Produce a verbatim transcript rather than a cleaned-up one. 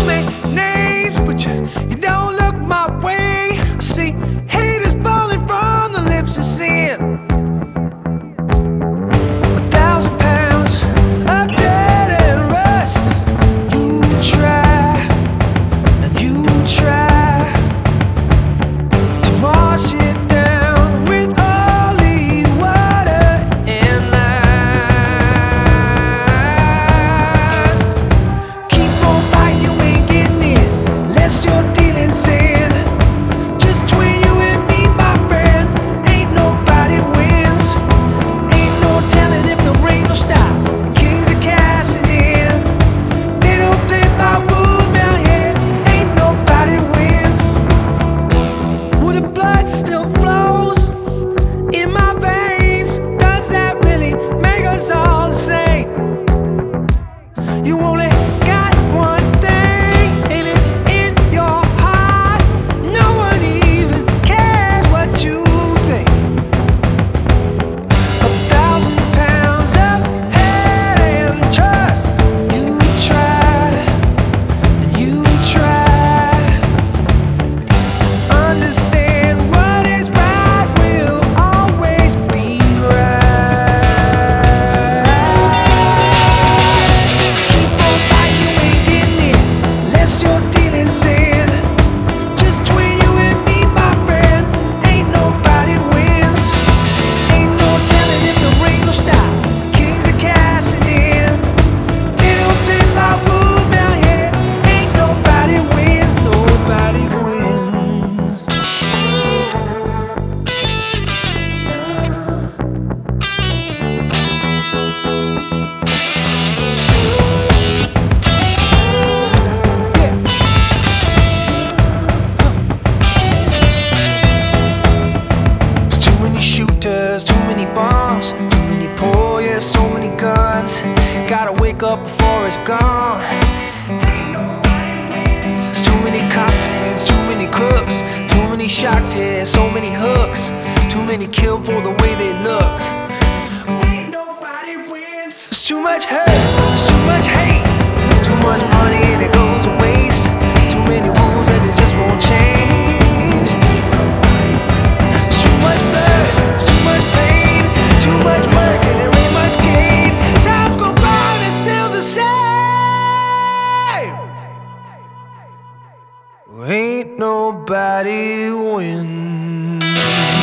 call me names, but you, you don't look my way. I see haters falling from the lips of sin. A thousand pounds of dirt and rust. You try, and you try to wash it down with holy water and lies. Keep on fighting, you ain't getting in, lest you're dealing sin. Just between you and me, my friend, ain't nobody wins. Ain't no telling if the rain will stop. Kings are cashing in. They don't play by rules down here. Ain't nobody wins. Well, the blood still flows in my veins. Does that really make us all the same? You only got one thing, and it's in your heart. No one even cares what you think. A thousand pounds of hate and trust. You try, and you try to understand what is right will always be right. Keep on fighting, you ain't getting in, lest you're dealing sin. Just between you and me, my friend, ain't nobody wins. Ain't no telling if the rain will stop. Kings are cashing in. They don't play by rules down here. Ain't nobody wins. Nobody wins. There's too many shooters, too many bombs, too many poor, yeah, so many guns. Gotta wake up before it's gone. Ain't nobody wins. There's too many coffins, too many crooks, too many shots, yeah, so many hooks. Too many kill for the way they look. Ain't nobody wins. There's too much hurt, there's too much hate, too much money and it goes to waste. Too many rules that it just won't change. There's too much blood, there's too much pain, too much work and there ain't much gain. Times go by and it's still the same. Ain't nobody win.